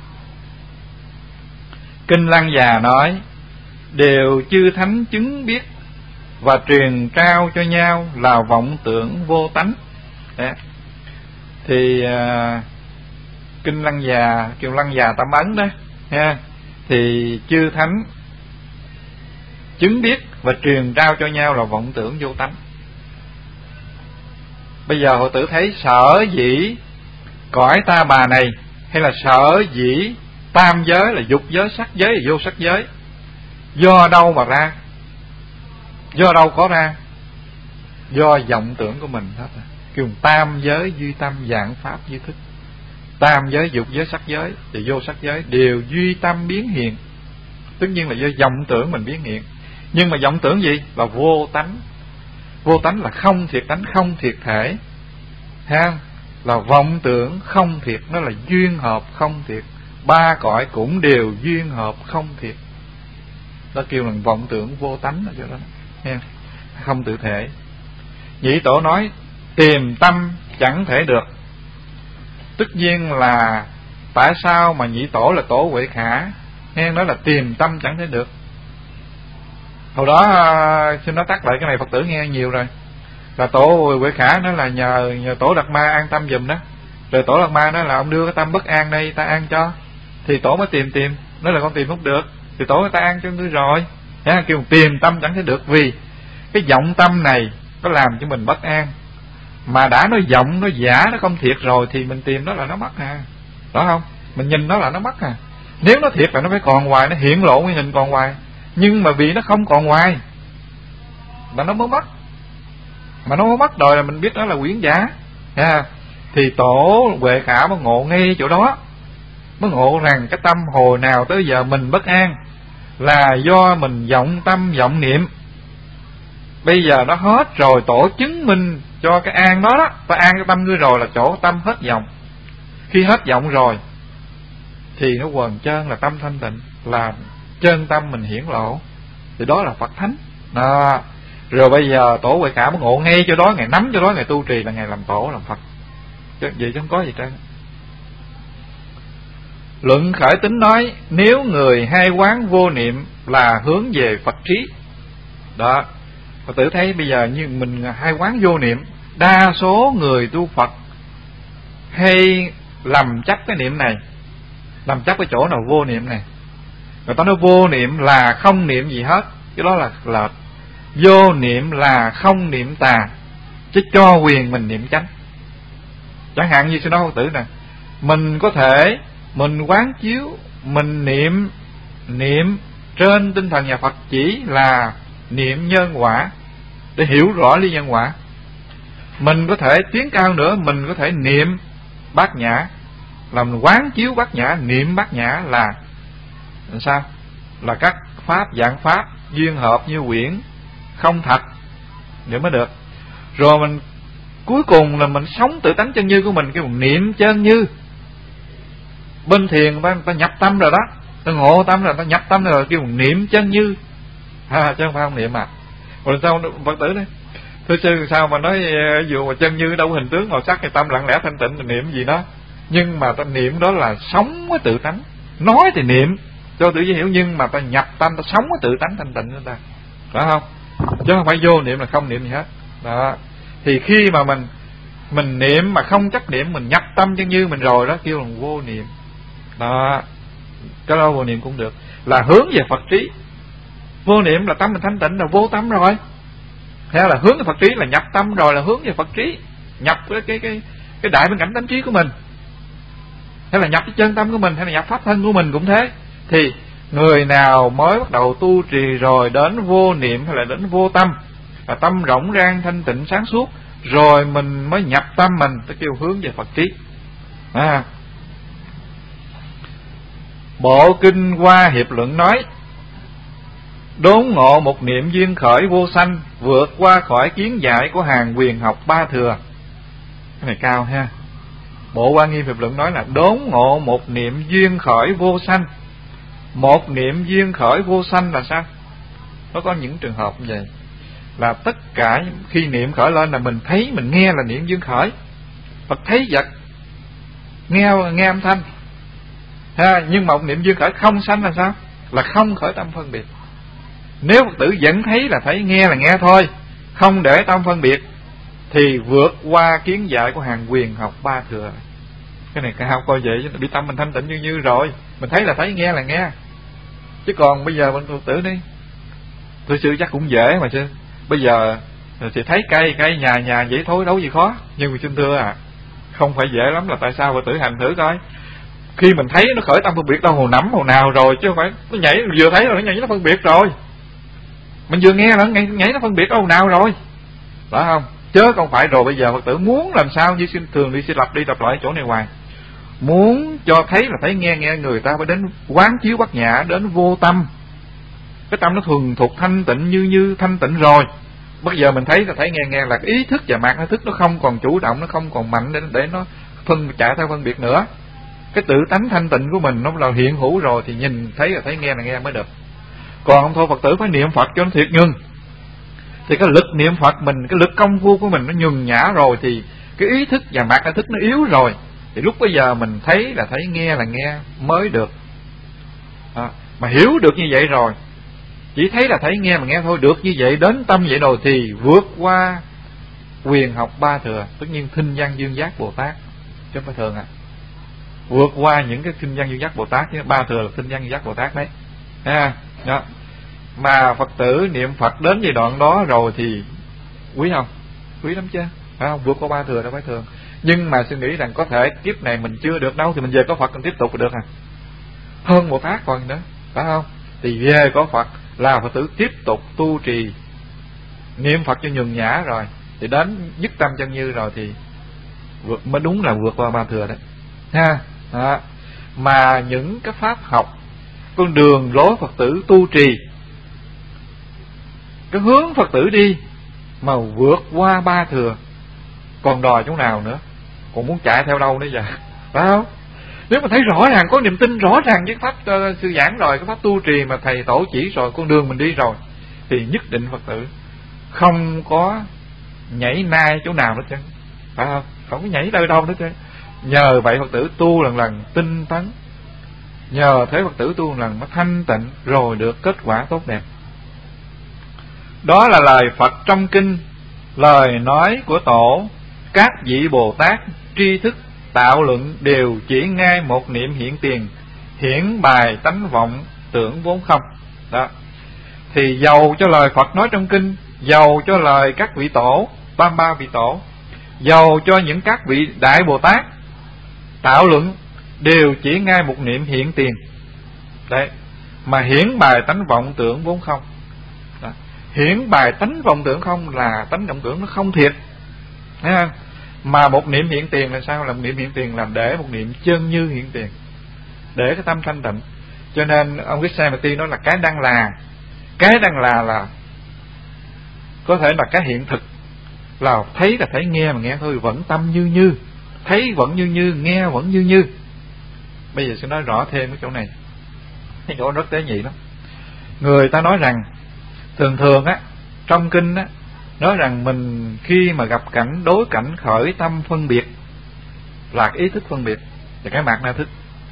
Kinh Lăng Già nói: đều chư thánh chứng biết và truyền trao cho nhau là vọng tưởng vô tánh. Đấy. Thì kinh Lăng Già, kêu Lăng Già Tam Ấn đó ha, thì chư thánh chứng biết và truyền trao cho nhau là vọng tưởng vô tánh. Bây giờ hội tử thấy sở dĩ cõi ta bà này, hay là sở dĩ tam giới là dục giới, sắc giới và vô sắc giới, do đâu mà ra? Do đâu có ra? Do vọng tưởng của mình hết. Kêu tam giới duy tâm, dạng pháp duy thức. Tam giới, dục giới, sắc giới và vô sắc giới đều duy tâm biến hiện. Tất nhiên là do vọng tưởng mình biến hiện. Nhưng mà vọng tưởng gì? Là vô tánh. Vô tánh là không thiệt tánh, không thiệt thể ha, là vọng tưởng không thiệt, nó là duyên hợp không thiệt. Ba cõi cũng đều duyên hợp không thiệt. Đó kêu là vọng tưởng vô tánh ở chỗ đó ha, không tự thể. Nhị tổ nói tìm tâm chẳng thể được. Tất nhiên là tại sao mà nhị tổ là tổ Huệ Khả nghe nói là tìm tâm chẳng thể được. Hồi đó xin nói tắt lại cái này, Phật tử nghe nhiều rồi. Là tổ Huệ Khả nói là nhờ tổ Đạt Ma an tâm giùm đó. Rồi tổ Đạt Ma nói là ông đưa cái tâm bất an đây ta an cho. Thì tổ mới tìm, nói là con tìm không được. Thì tổ người ta an cho ngươi rồi. Kêu tìm tâm chẳng thể được, vì cái vọng tâm này có làm cho mình bất an. Mà đã nói vọng, nó giả, nó không thiệt rồi thì mình tìm nó là nó mất à. Đó không? Mình nhìn nó là nó mất à. Nếu nó thiệt là nó phải còn hoài, nó hiện lộ nguyên hình còn hoài. Nhưng mà vì nó không còn hoài mà nó mới mất. Mà nó mới mất rồi là mình biết đó là quyển giả ha. Thì tổ Huệ Khả mới ngộ ngay chỗ đó, mới ngộ rằng cái tâm hồi nào tới giờ mình bất an là do mình vọng tâm vọng niệm. Bây giờ nó hết rồi, tổ chứng minh cho cái an đó đó. Ta an cái tâm ngươi rồi là chỗ tâm hết vọng. Khi hết vọng rồi thì nó quần trơn là tâm thanh tịnh, là chân tâm mình hiển lộ, thì đó là Phật thánh đó. Rồi bây giờ tổ Huệ Khả mới ngộ ngay chỗ đó, ngày nắm chỗ đó, ngày tu trì là ngày làm tổ làm Phật. Chứ vậy chứ không có gì trơn. Luận Khởi Tính nói nếu người hay quán vô niệm là hướng về Phật trí. Đó, Phật tử thấy bây giờ như mình hay quán vô niệm, đa số người tu Phật hay lầm chấp cái niệm này, lầm chấp cái chỗ nào vô niệm này. Người ta nói vô niệm là không niệm gì hết, cái đó là lệch. Vô niệm là không niệm tà, chứ cho quyền mình niệm chánh. Chẳng hạn như sư nói Phật tử nè, mình có thể mình quán chiếu, mình niệm trên tinh thần nhà Phật chỉ là niệm nhân quả để hiểu rõ lý nhân quả. Mình có thể tiến cao nữa, mình có thể niệm bát nhã, làm quán chiếu bát nhã, niệm bát nhã là sao? Là các pháp dạng pháp duyên hợp như quyển không thật để mới được. Rồi mình cuối cùng là mình sống tự tánh chân như của mình, cái một niệm chân như. Bên thiền ta nhập tâm rồi đó, ta ngộ tâm rồi, ta nhập tâm rồi, kêu một niệm chân như chứ không phải không niệm mà. Rồi sao Phật tử đấy, thưa sư sao mà nói dù mà chân như đâu có hình tướng màu sắc, cái tâm lặng lẽ thanh tịnh, niệm gì đó. Nhưng mà ta niệm đó là sống với tự tánh. Nói thì niệm cho tự dễ hiểu, nhưng mà ta nhập tâm, ta sống với tự tánh thanh tịnh của ta, phải không? Chứ không phải vô niệm là không niệm gì hết. Đó. Thì khi mà mình niệm mà không chấp niệm, mình nhập tâm chân như mình rồi đó, kêu là vô niệm. Đó, cái đó vô niệm cũng được, là hướng về Phật trí. Vô niệm là tâm mình thanh tịnh, là vô tâm rồi. Hay là hướng về Phật trí là nhập tâm rồi, là hướng về Phật trí, nhập cái đại bên cảnh tánh trí của mình, hay là nhập cái chân tâm của mình, hay là nhập pháp thân của mình cũng thế. Thì người nào mới bắt đầu tu trì rồi đến vô niệm hay là đến vô tâm, là tâm rộng rang thanh tịnh sáng suốt, rồi mình mới nhập tâm mình, ta kêu hướng về Phật trí. Bộ Kinh Hoa Hiệp Luận nói đốn ngộ một niệm duyên khởi vô sanh, vượt qua khỏi kiến giải của hàng quyền học ba thừa. Cái này cao ha. Bộ Hoa Nghiêm Hiệp Luận nói là đốn ngộ một niệm duyên khởi vô sanh. Một niệm duyên khởi vô sanh là sao? Nó có những trường hợp như vậy, là tất cả khi niệm khởi lên là mình thấy, mình nghe là niệm duyên khởi. Phật thấy vật nghe âm thanh ha. Nhưng mà một niệm duyên khởi không sanh là sao? Là không khởi tâm phân biệt. Nếu Phật tử vẫn thấy là thấy, nghe là nghe thôi, không để tâm phân biệt, thì vượt qua kiến giải của hàng quyền học ba thừa. Cái này cao coi vậy, bị tâm mình thanh tịnh như rồi, mình thấy là thấy, nghe là nghe. Chứ còn bây giờ mình Phật tử đi, tôi sư chắc cũng dễ mà chứ. Bây giờ thì thấy cây nhà vậy thôi, đâu gì khó. Nhưng mà xin thưa không phải dễ lắm. Là tại sao? Phật tử hành thử coi. Khi mình thấy nó khởi tâm phân biệt đâu, hồi nắm hồi nào rồi, chứ không phải nó nhảy, vừa thấy rồi nó nhảy nó phân biệt rồi. Mình vừa nghe là nó nhảy nó phân biệt đâu nào rồi, phải không? Chớ không phải rồi bây giờ Phật tử muốn làm sao như thường đi lặp đi lặp lại chỗ này hoài. Muốn cho thấy là thấy nghe người ta phải đến quán chiếu bát nhã, đến vô tâm. Cái tâm nó thuần thục thanh tịnh như thanh tịnh rồi. Bây giờ mình thấy là thấy nghe là ý thức và mạt thức nó không còn chủ động, nó không còn mạnh để nó chạy theo phân biệt nữa. Cái tự tánh thanh tịnh của mình nó là hiện hữu rồi, thì nhìn thấy là thấy nghe là nghe mới được. Còn không thôi Phật tử phải niệm Phật cho nó thiệt nhường. Thì cái lực niệm Phật mình, cái lực công phu của mình nó nhường nhã rồi, thì cái ý thức và mạt thức nó yếu rồi, thì lúc bây giờ mình thấy là thấy, nghe là nghe mới được. Mà hiểu được như vậy rồi, chỉ thấy là thấy nghe mà nghe thôi, được như vậy, đến tâm vậy rồi, thì vượt qua quyền học ba thừa. Tất nhiên Thinh Văn Dương Giác Bồ Tát, chứ không phải thường vượt qua những cái Thinh Văn Dương Giác Bồ Tát, chứ ba thừa là Thinh Văn Dương Giác Bồ Tát đấy đó. Mà Phật tử niệm Phật đến giai đoạn đó rồi thì quý không? Quý lắm chứ, phải không? Vượt qua ba thừa đâu phải thường. Nhưng mà suy nghĩ rằng có thể kiếp này mình chưa được đâu, thì mình về có Phật mình tiếp tục được hơn Bồ Tát còn nữa, phải không? Thì về có Phật là Phật tử tiếp tục tu trì niệm Phật cho nhường nhã rồi, thì đến dứt tâm chân như rồi thì mới đúng là vượt qua ba thừa đấy ha. Mà những cái pháp học, con đường lối Phật tử tu trì, cái hướng Phật tử đi mà vượt qua ba thừa, còn đòi chỗ nào nữa, còn muốn chạy theo đâu nữa giờ, phải không? Nếu mà thấy rõ ràng, có niềm tin rõ ràng với pháp sư giảng rồi, cái pháp tu trì mà thầy tổ chỉ rồi, con đường mình đi rồi, thì nhất định Phật tử không có nhảy nai chỗ nào nữa chứ, phải không? Không có nhảy đâu đâu nữa chứ. Nhờ vậy Phật tử tu lần lần tinh tấn, nhờ thế Phật tử tu lần nó thanh tịnh, rồi được kết quả tốt đẹp. Đó là lời Phật trong kinh, lời nói của tổ. Các vị Bồ Tát tri thức tạo luận đều chỉ ngay một niệm hiện tiền, hiển bài tánh vọng tưởng vốn không. Đó. Thì dầu cho lời Phật nói trong kinh, dầu cho lời các vị tổ, 33 vị tổ, dầu cho những các vị Đại Bồ Tát tạo luận, đều chỉ ngay một niệm hiện tiền. Đấy. Mà hiển bài tánh vọng tưởng vốn không. Đó. Hiển bài tánh vọng tưởng không là tánh vọng tưởng nó không thiệt. Thấy không? Mà một niệm hiện tiền là sao? Là một niệm hiện tiền là để một niệm chân như hiện tiền, để cái tâm thanh tịnh. Cho nên ông Krishnamurti nói là cái đang là có thể là cái hiện thực, là thấy nghe mà nghe thôi, vẫn tâm như, thấy vẫn như, nghe vẫn như. Bây giờ sẽ nói rõ thêm cái chỗ này, cái chỗ rất tế nhị lắm. Người ta nói rằng thường trong kinh nói rằng mình khi mà gặp cảnh, đối cảnh khởi tâm phân biệt là cái ý thức phân biệt và cái mạt na thức.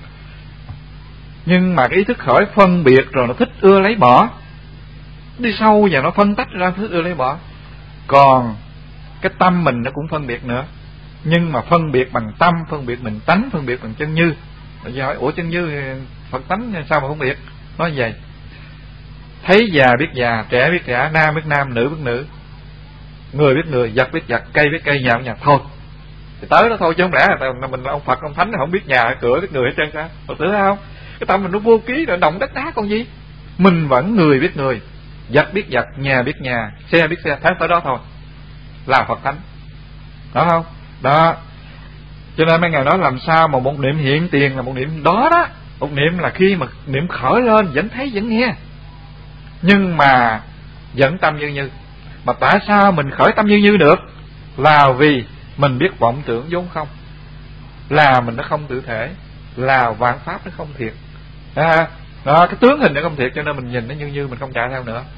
Nhưng mà cái ý thức khởi phân biệt rồi nó thích ưa lấy bỏ, đi sâu và nó phân tách ra thích ưa lấy bỏ. Còn cái tâm mình nó cũng phân biệt nữa, nhưng mà phân biệt bằng tâm, phân biệt bằng tánh, phân biệt bằng chân như. Rồi hỏi ủa chân như Phật tánh sao mà phân biệt? Nói vậy, thấy già biết già, trẻ biết trẻ, nam biết nam, nữ biết nữ, người biết người, vật biết vật, cây biết cây, nhà biết nhà thôi. Thì tới đó thôi, chứ không lẽ là mình ông Phật ông Thánh không biết nhà cửa biết người hết trơn sao? Phật tử không? Cái tâm mình nó vô ký, nó động đất đá còn gì. Mình vẫn người biết người, vật biết vật, nhà biết nhà, xe biết xe, tới đó thôi là Phật Thánh. Đó không? Đó. Cho nên mấy ngài nói làm sao mà một niệm hiện tiền là một niệm đó đó. Một niệm là khi mà niệm khởi lên vẫn thấy vẫn nghe, nhưng mà vẫn tâm như. Mà tại sao mình khởi tâm như được? Là vì mình biết vọng tưởng vốn không, là mình nó không tự thể, là vạn pháp nó không thiệt. Đó, cái tướng hình nó không thiệt, cho nên mình nhìn nó như mình không chạy theo nữa.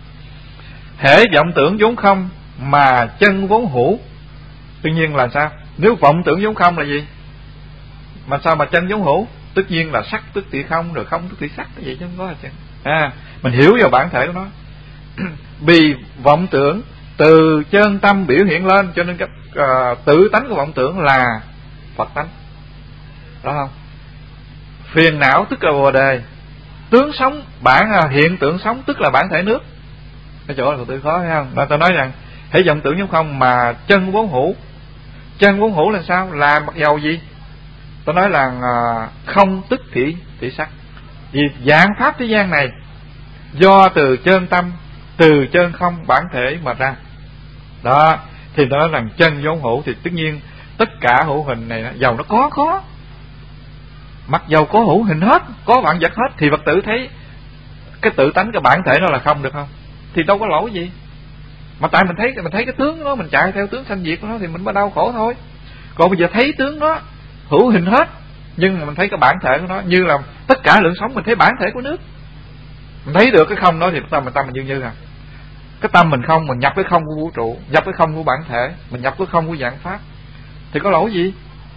Hễ vọng tưởng vốn không mà chân vốn hữu, tuy nhiên là sao? Nếu vọng tưởng giống không là gì? Mà sao mà chân giống hữu? Tất nhiên là sắc tức thị không, rồi không tức thị sắc, cái gì chứ không có chứ. Mình hiểu vào bản thể của nó. Vì vọng tưởng từ chân tâm biểu hiện lên, cho nên cái tự tánh của vọng tưởng là Phật tánh, đó không? Phiền não tức là Bồ đề, tướng sống hiện tượng sống tức là bản thể nước. Cái chỗ là Phật tử khó, thấy không? Nên tôi nói rằng hãy vọng tưởng giống không mà chân vốn hữu. Chân vốn hữu là sao? Là mặc dầu gì? Tôi nói là không tức thị sắc. Vì dạng pháp thế gian này do từ chân tâm, từ chân không bản thể mà ra. Đó, thì tôi nói rằng chân vốn hữu thì tất nhiên tất cả hữu hình này dầu nó có khó, mặc dầu có hữu hình hết, có vạn vật hết, thì Phật tử thấy cái tự tánh, cái bản thể nó là không được không? Thì đâu có lỗi gì. Mà tại mình thấy cái tướng nó, mình chạy theo tướng sanh diệt của nó thì mình mới đau khổ thôi. Còn bây giờ thấy tướng nó hữu hình hết, nhưng mà mình thấy cái bản thể của nó, như là tất cả lượng sống mình thấy bản thể của nước. Mình thấy được cái không đó thì tâm mình như à. Cái tâm mình không, mình nhập cái không của vũ trụ, nhập cái không của bản thể, mình nhập cái không của dạng pháp, thì có lỗi gì?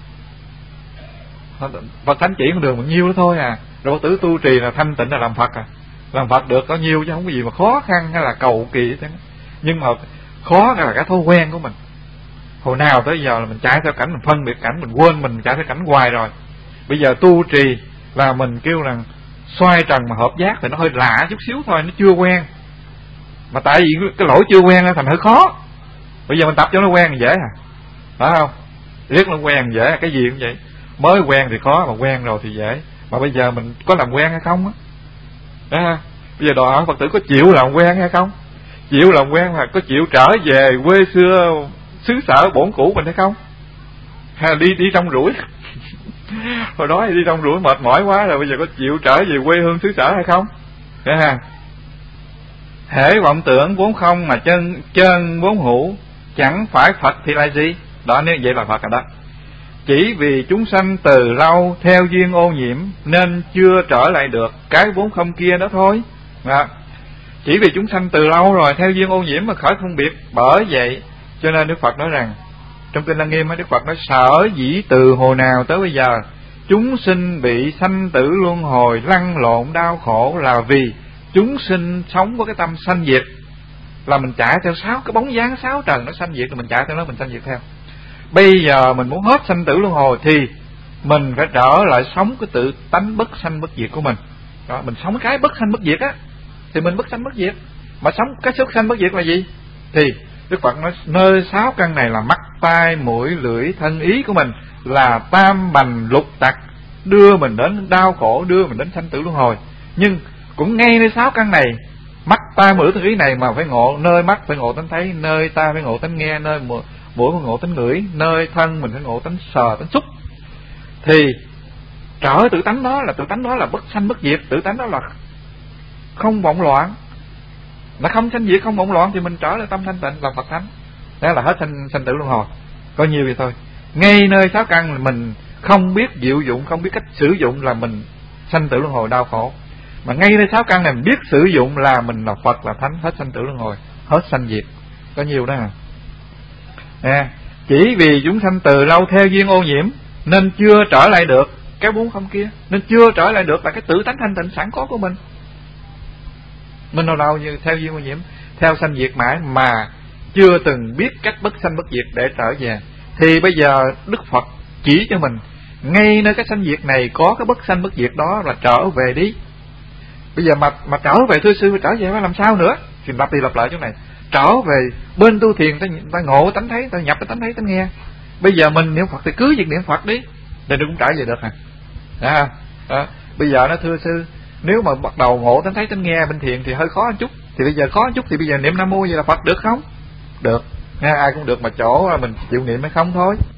Phật thánh chỉ con đường bao nhiêu đó thôi à. Rồi Phật tử tu trì là thanh tịnh là làm Phật à. Làm Phật được có nhiêu chứ không có gì mà khó khăn hay là cầu kỳ thế. Nhưng mà khó là cái thói quen của mình. Hồi nào tới giờ là mình chạy theo cảnh, mình phân biệt cảnh, mình quên mình chạy theo cảnh hoài rồi. Bây giờ tu trì là mình kêu rằng xoay trần mà hợp giác thì nó hơi lạ chút xíu thôi, nó chưa quen. Mà tại vì cái lỗi chưa quen thành hơi khó. Bây giờ mình tập cho nó quen thì dễ à. Phải không? Riết nó quen dễ, cái gì cũng vậy. Mới quen thì khó, mà quen rồi thì dễ. Mà bây giờ mình có làm quen hay không á? Đó. Bây giờ đòi hỏi Phật tử có chịu làm quen hay không? Chịu làm quen là có chịu trở về quê xưa, xứ sở bổn cũ mình hay không? Hay là đi trong rủi? Hồi đó đi trong rủi mệt mỏi quá rồi, bây giờ có chịu trở về quê hương xứ sở hay không? Hễ vọng tưởng vốn không mà chân vốn hữu, chẳng phải Phật thì là gì? Đó, nếu vậy là Phật rồi đó. Chỉ vì chúng sanh từ lâu theo duyên ô nhiễm nên chưa trở lại được cái vốn không kia đó thôi. Chỉ vì chúng sanh từ lâu rồi theo duyên ô nhiễm mà khỏi phân biệt. Bởi vậy cho nên Đức Phật nói rằng trong Kinh Lăng Nghiêm, Đức Phật nói sở dĩ từ hồi nào tới bây giờ chúng sinh bị sanh tử luân hồi lăn lộn đau khổ là vì chúng sinh sống có cái tâm sanh diệt, là mình chạy theo cái bóng dáng sáu trần nó sanh diệt, rồi mình chạy theo nó, mình sanh diệt theo. Bây giờ mình muốn hết sanh tử luân hồi thì mình phải trở lại sống cái tự tánh bất sanh bất diệt của mình. Đó, mình sống cái bất sanh bất diệt á thì mình bất sanh bất diệt. Mà sống cái xuất sanh bất diệt là gì? Thì Đức Phật nói nơi sáu căn này là mắt, tai, mũi, lưỡi, thân, ý của mình là tam bành lục tặc, đưa mình đến đau khổ, đưa mình đến sanh tử luân hồi. Nhưng cũng ngay nơi sáu căn này, mắt, tai, mũi, thân, ý này mà phải ngộ, nơi mắt phải ngộ tánh thấy, nơi tai phải ngộ tánh nghe, nơi mũi phải ngộ tánh ngửi, nơi thân mình phải ngộ tánh sờ, tánh xúc. Thì trở tự tánh đó là bất sanh bất diệt, tự tánh đó là không vọng loạn. Nó không sanh diệt, không vọng loạn thì mình trở lại tâm thanh tịnh là Phật thánh. Đó là hết sanh tử luân hồi. Có nhiêu vậy thôi. Ngay nơi sáu căn mình không biết diệu dụng, không biết cách sử dụng là mình sanh tử luân hồi đau khổ. Mà ngay nơi sáu căn này mình biết sử dụng là mình là Phật, là thánh, hết sanh tử luân hồi, hết sanh diệt. Có nhiều đó à. Chỉ vì chúng sanh từ lâu theo duyên ô nhiễm nên chưa trở lại được cái bốn không kia, nên chưa trở lại được là cái tự tánh thanh tịnh sẵn có của mình. Mình nào đâu như theo duyên ô nhiễm, theo sanh diệt mãi mà chưa từng biết cách bất sanh bất diệt để trở về. Thì bây giờ Đức Phật chỉ cho mình ngay nơi cái sanh diệt này có cái bất sanh bất diệt đó là trở về đi. Bây giờ mà trở về thưa sư, trở về phải làm sao nữa? Thì lặp đi lặp lại chỗ này. Trở về bên tu thiền, ta ngộ tánh thấy, ta nhập cái tánh thấy tánh nghe. Bây giờ mình niệm Phật thì cứ việc niệm Phật đi, thì nó cũng trở về được à. Bây giờ nó thưa sư, nếu mà bắt đầu ngộ tánh thấy tánh nghe bên thiền thì hơi khó một chút. Thì bây giờ khó một chút thì bây giờ niệm Nam Mô vậy là Phật được không? Được, ai cũng được, mà chỗ mình chịu niệm hay không thôi.